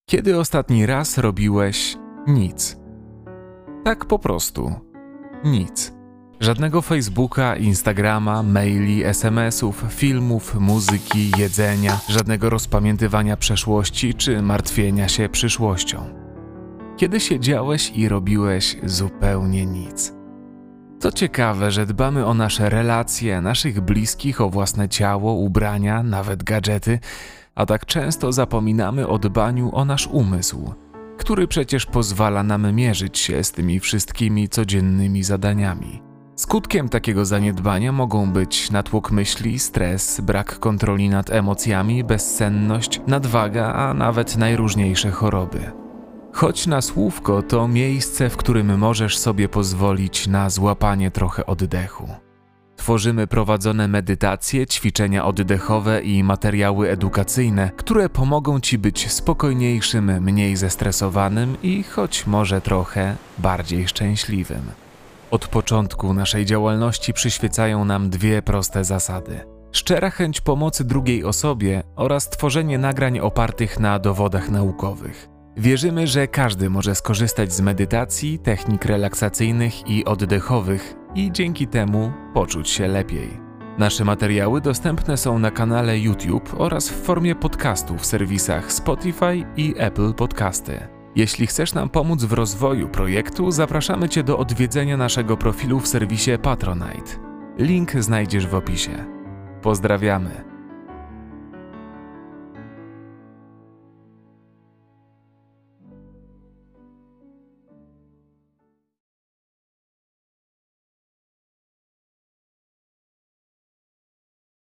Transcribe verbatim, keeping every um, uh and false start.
Kiedy ostatni raz robiłeś nic? Tak po prostu. Nic. Żadnego Facebooka, Instagrama, maili, es em esów, filmów, muzyki, jedzenia, żadnego rozpamiętywania przeszłości czy martwienia się przyszłością. Kiedy siedziałeś i robiłeś zupełnie nic. Co ciekawe, że dbamy o nasze relacje, naszych bliskich, o własne ciało, ubrania, nawet gadżety, a tak często zapominamy o dbaniu o nasz umysł, który przecież pozwala nam mierzyć się z tymi wszystkimi codziennymi zadaniami. Skutkiem takiego zaniedbania mogą być natłok myśli, stres, brak kontroli nad emocjami, bezsenność, nadwaga, a nawet najróżniejsze choroby. Chodź na Słówko to miejsce, w którym możesz sobie pozwolić na złapanie trochę oddechu. Tworzymy prowadzone medytacje, ćwiczenia oddechowe i materiały edukacyjne, które pomogą Ci być spokojniejszym, mniej zestresowanym i choć może trochę bardziej szczęśliwym. Od początku naszej działalności przyświecają nam dwie proste zasady. Szczera chęć pomocy drugiej osobie oraz tworzenie nagrań opartych na dowodach naukowych. Wierzymy, że każdy może skorzystać z medytacji, technik relaksacyjnych i oddechowych i dzięki temu poczuć się lepiej. Nasze materiały dostępne są na kanale YouTube oraz w formie podcastu w serwisach Spotify i Apple Podcasty. Jeśli chcesz nam pomóc w rozwoju projektu, zapraszamy Cię do odwiedzenia naszego profilu w serwisie Patronite. Link znajdziesz w opisie. Pozdrawiamy!